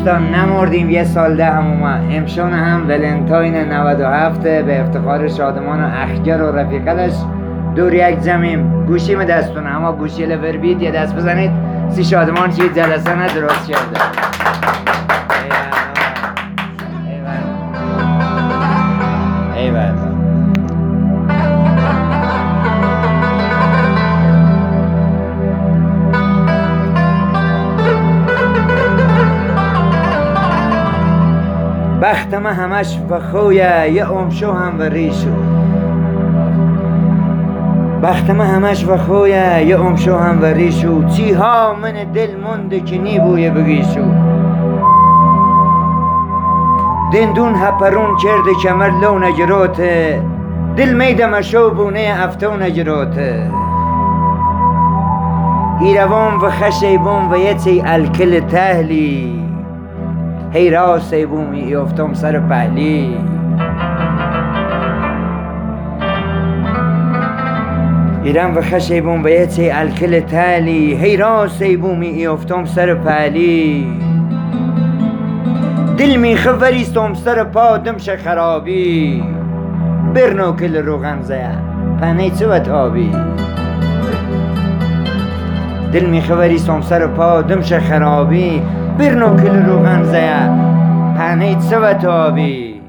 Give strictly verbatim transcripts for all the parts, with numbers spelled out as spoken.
دوستان نمردیم یه سال ده هموما امشون هم ولنتاین نود و هفت به افتخار شادمان و اخگر و رفیقتش دور یک جمعیم. گوشیم دستونه اما گوشی لور بیت یه دست بزنید سی شادمان چید جلسه نه درست شده. ایوان بختم همش و خویه یه امشو هم و ریشو بختم همش و خویه یه امشو هم و ریشو چی ها من دل منده که نی بوی بگیشو دندون هپرون کرده کمر لو نگروته دل میدم شو بونه افتو نگروته ایروان و خشیبون و یه تی الکل تهلی هی راسته بومی افتم سر پهلی ایرم و خشیبون و یه تی الکل تهلی هی راسته بومی افتم سر پهلی دل می خبریستم سر پا دمش خرابی برنو کل روغن زیا پنه چوت آبی دل می خبریستم سر پا دمش خرابی برنو کل روغن زیا پنه چوت آبی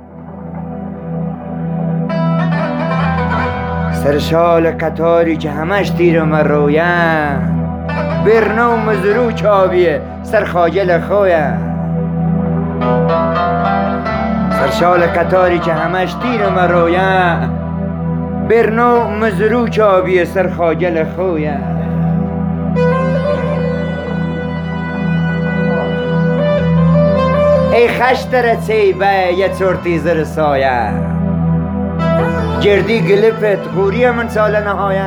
سر شال قطاری که همش تیر مرویه برنو مزرو چابیه سر خاجل خویه سر شال قطاری که همش تیر مرویه برنو مزرو چابیه سر خاجل خویه ای خشتر چیبه یه چورتی زر سایه جردی گلپت غوری من سال نهایه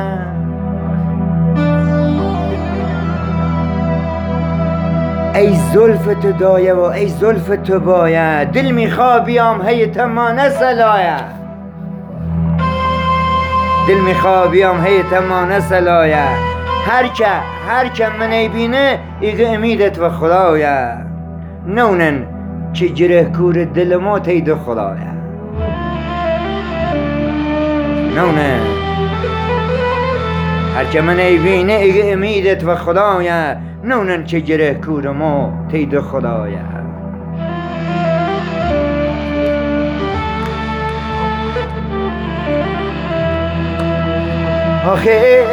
ای زلفت دایه و ای زلفت بایه دل میخوا بیام هی تمانه سلایه دل میخوا بیام هی تمانه سلایه هر که هر که من بینه ایگه امیدت و خدایه نونن چه جره کور دل ما تید خدایه نونه هر که من بینه ایگه امیدت و خدایه نونن چه جره کور ما تید خدایه آخه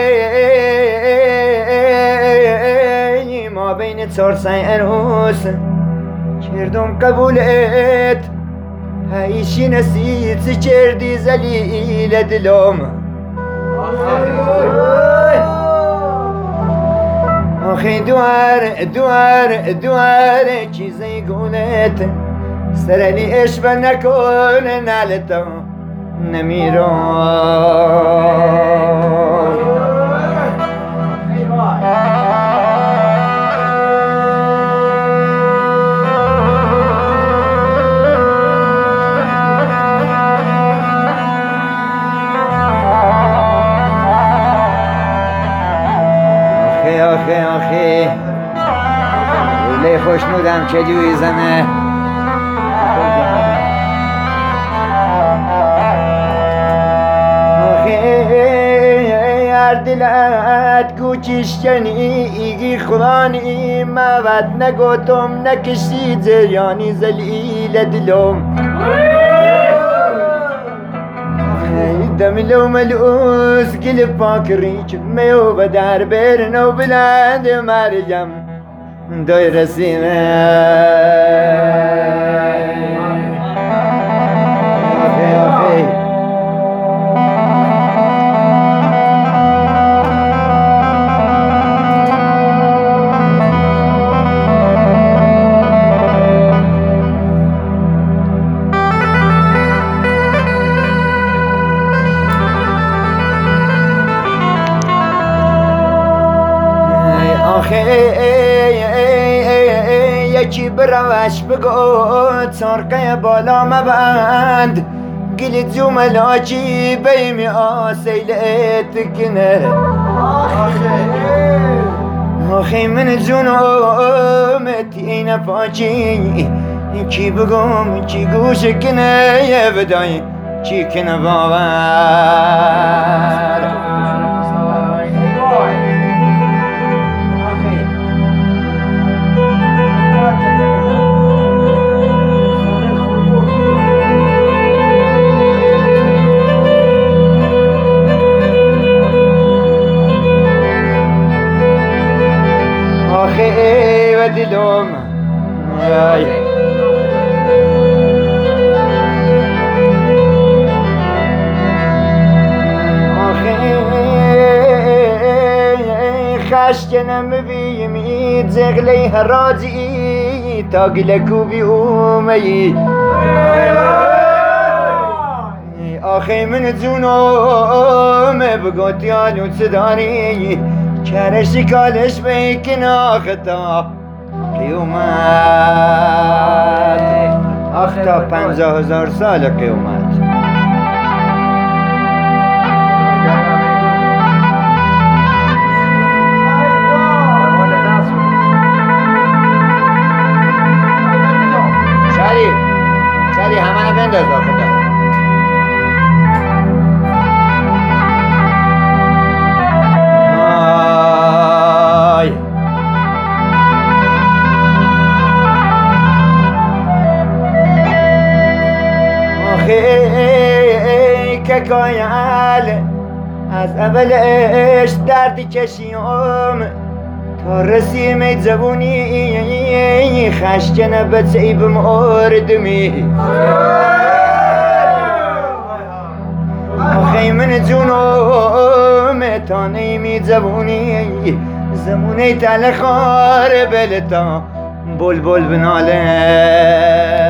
ما بین چار سای عروس کردم قبولت هایشی نسیت کردی زلیل دلم آخی دوار دوار دوار چیزی گونت سرلی اشبه نکن نالتا نمیرم آخه آخه روله خوشنودم چه جوی زنه آخه هر دلت گوچیش کنی ایگی خوانی موت نگوتم نکشی جریانی زلیل دلم دملو ملوس گل پاک ریچ میو بدر برنو بلند مریم دای رسیمه آخی آخی یکی بروش بگو چارقه بالا مبند گلی جملاکی بیمی آسیلت کنه آخی من جونمت این پاچی کی بگم کی گوش کنه یه بدای چی کنه باور آخی و دلم خشکنم ببیمید زغلی حراجی تا گلکو بی اومی آخی من جونم بگوتیانو چه داری کرشی کالش بیکن آختا قیومت آختا پنجاه هزار سال قیومت شری شری همه بنداز آختا که کایل از اولش دردی کشیم تا رسیم جوونی خشکنه به چیب مردمی آخی من جونم تا نیمی جوونی زمونه تلخار بلتا بل بل بناله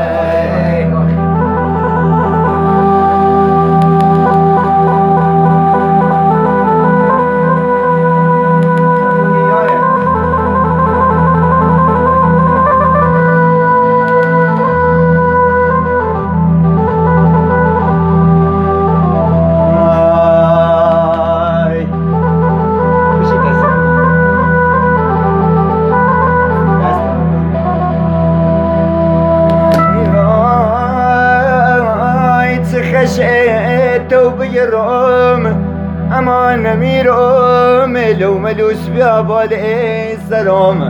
تو بیرم اما نمیرم لو ملوس بیا باد سلام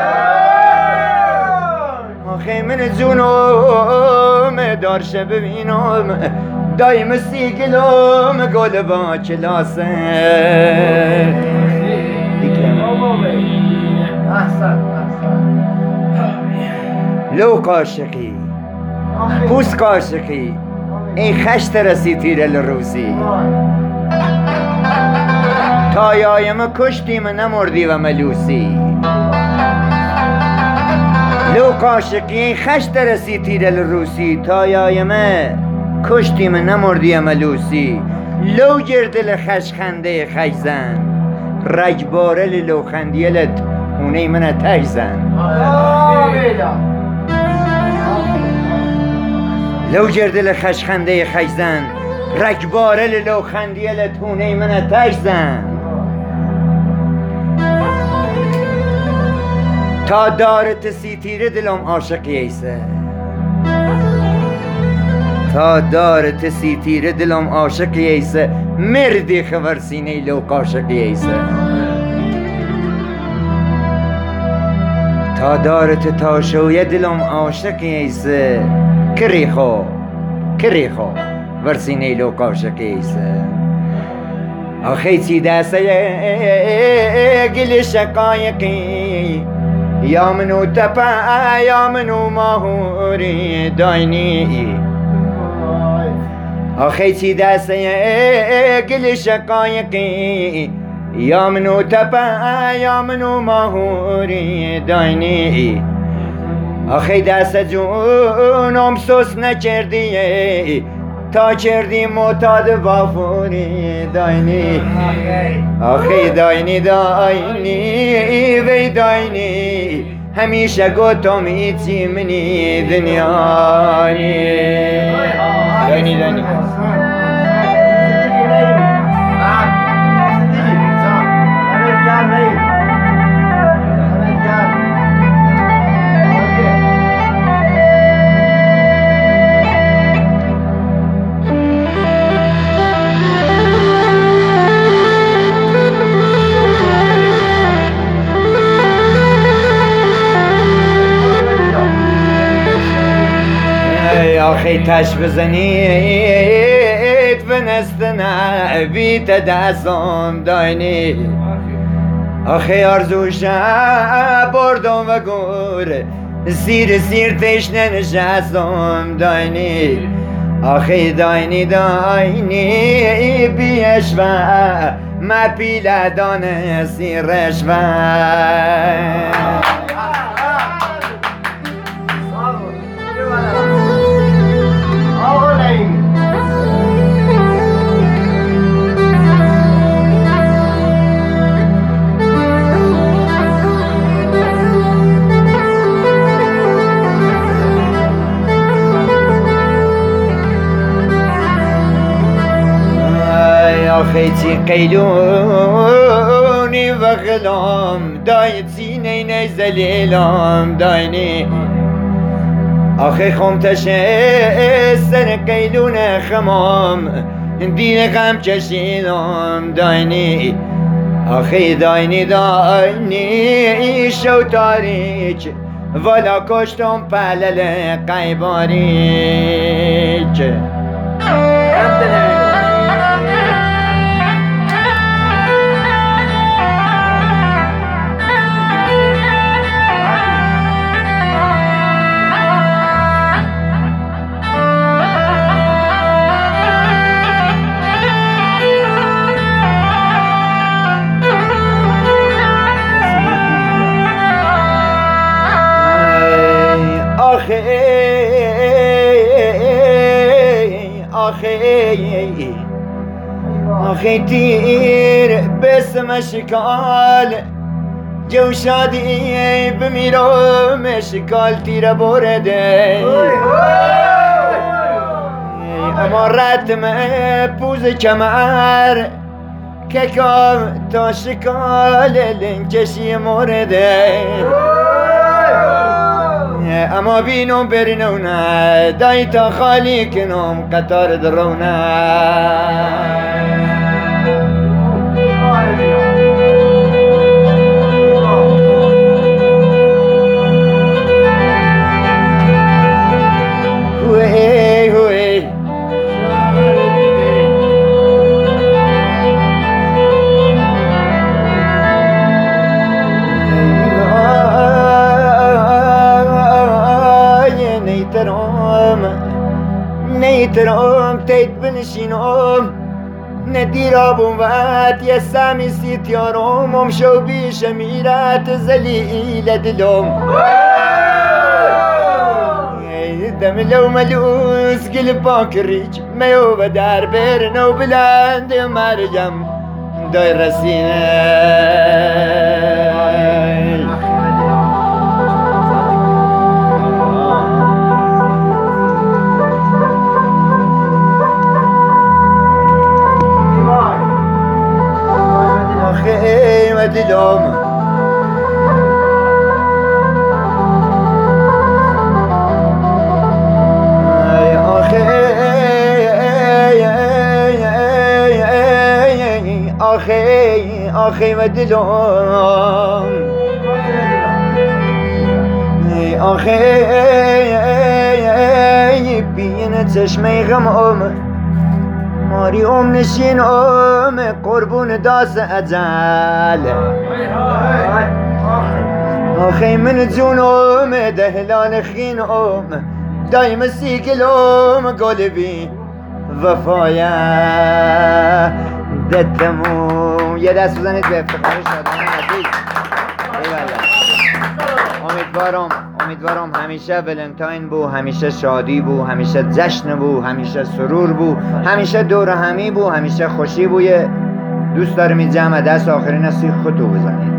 آخی من جونم دارش ببینم دایم سیگلم گل با کلاسه لو قاشقی پوس قاشقی این خشت رسی تیر الروسی تا یایم کشتیم نمردی و ملوسی لو قاشقی این خشت رسی تیر الروسی تا یایم کشتیم نمردی و ملوسی لو گردل خش خنده خیزن رجباره لو خندیلت اونه من تجزن لو گردل خشخنده خیزن رکباره لو خندیل تونه من تجزن تا دارت سیتیر دلم عاشق ایسه تا دارت سیتیر دلم عاشق ایسه مردی خبر سینه لو قاشق ایسه تا دارت تاشوی دلم عاشق ایسه کریخو کریخو ورسینه لو قاشق ایسه آخی چی دسته گل شقایقی یا منو تپا یا منو ماهوری داینی آخی چی دسته گل شقایقی یا منو تپا یا منو ماهوری داینی آخی دست جونم سوس نکردی تا کردی معتاد وافوری داینی آخی داینی داینی وی داینی همیشه گوتم ایچی منی دنیانی داینی داینی آخی تش بزنید فنست نبیت دستم داینی آخی آرزوش بردم و گور سیر سیر تشنه نشستم داینی آخی داینی داینی بیش و ما پیله دانه سیرش و آخی چی قیلونی و غلام داید زینه نیزلیلام داینی آخی خمتشه سر قیلون خمام دین غم کشیدم داینی آخی داینی داینی شو تاریک ولا کشتم پلل قیباریک آخی آخی تیر بسم شکال جو شادی بمیرم شکال تیر برده اما رتم پوز کمر که کام تا شکال لنکشی مرده اما بینم برنونه دای تا خالی کنم قطار درونه هوی هوی نیترام تید بنشینم ندیرابم وقت یه سمی سیتیارم ام شو بیش میرت زلیل دلم دم لو ملوس گل باکریج میو بدر برنو بلند مرجم دای رسینه دلم آخی آخی آخی و دلم آخی بین چشمه غمم ماری ام نشین ام قربون داس اجل آخی من جون ام دهلان خین ام دایم سیگل ام قلبی وفایا دتمو یه دست بزنید به افتخار شادمان عزیز امیدوارم امیدوارم همیشه ولنتاین بو همیشه شادی بو همیشه جشن بو همیشه سرور بو همیشه دور همی بو همیشه خوشی بو دوست دارم این جمع دست آخرین سی خطو بزنید